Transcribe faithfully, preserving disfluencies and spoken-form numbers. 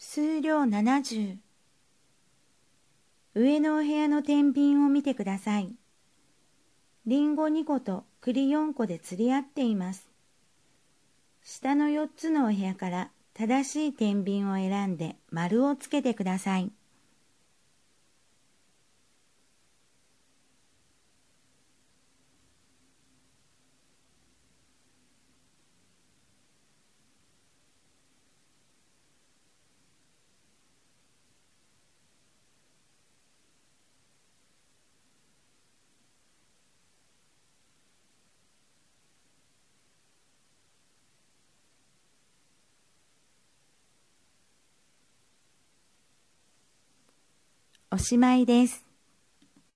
数量ななじゅう。上のお部屋の天秤を見てください。りんごにこと栗よんこで釣り合っています。下のよっつのお部屋から正しい天秤を選んで丸をつけてください。おしまいです。